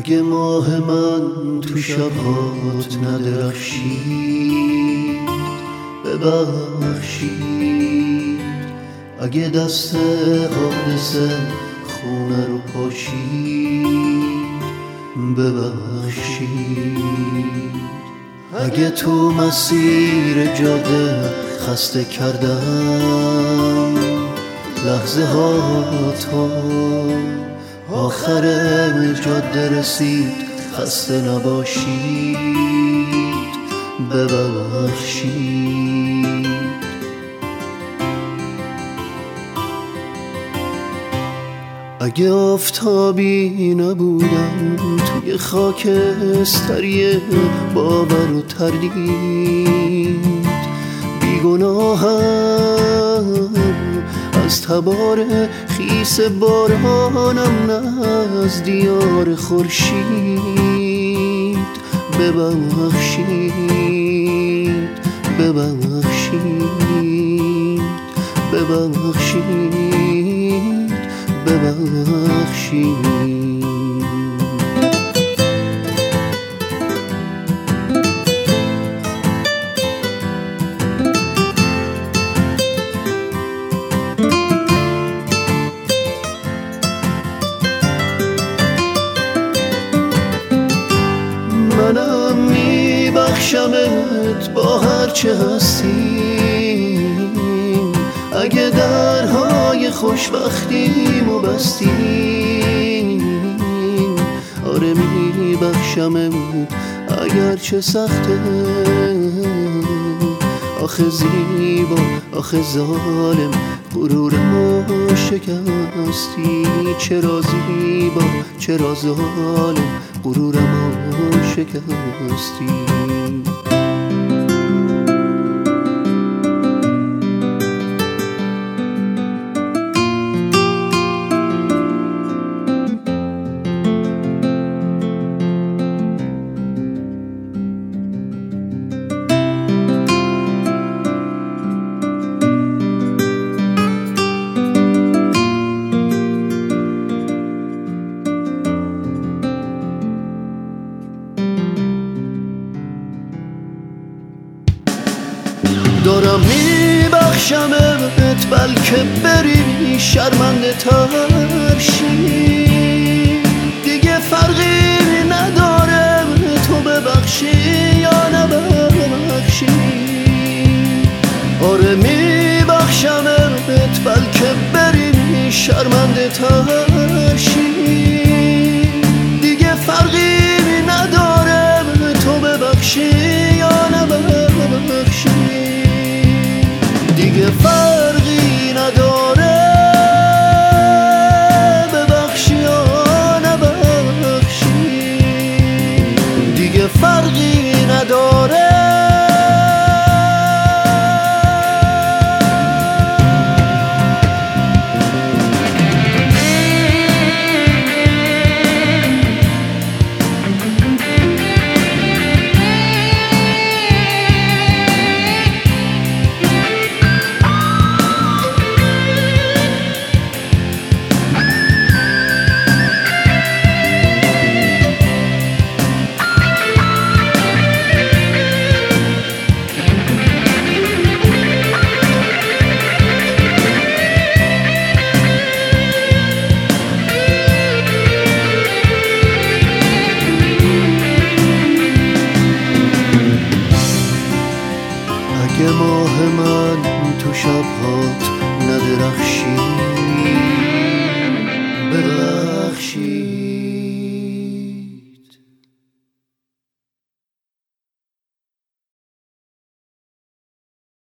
اگه ماه من تو شبات ندرخشید ببخشید، اگه دست حادثه خونه رو پاشید ببخشید، اگه تو مسیر جاده خسته کردم لحظه ها تو آخر جاده رسید خسته نباشید ببخشید. اگه آفتابی نبودم توی خاکستری باور و تردید، بیگناهم از تبار خیس بارانم نه از دیار خورشید ببخشید ببخشید ببخشید ببخشید. منم میبخشمت با هرچه هستیم، اگه درهای خوشبختیمو بستیم. آره میبخشمت اگرچه سخته، آخه زیبا آخه ظالم غرورمو شکستی. چرا زیبا چرا ظالم غرورمو شکستی. دارم میبخشمت بلکه بری شرمنده تر شی، دیگه فرقی نداره تو ببخشی یا نبخشی. آره میبخشمت بلکه بری شرمنده تر شی، دیگه فرقی نداره تو ببخشی یا نبخشی. دیگه فرقی نداره ببخشی یا نبخشی، دیگه فرقی نداره. اگه ماه من تو شبهات ندرخشید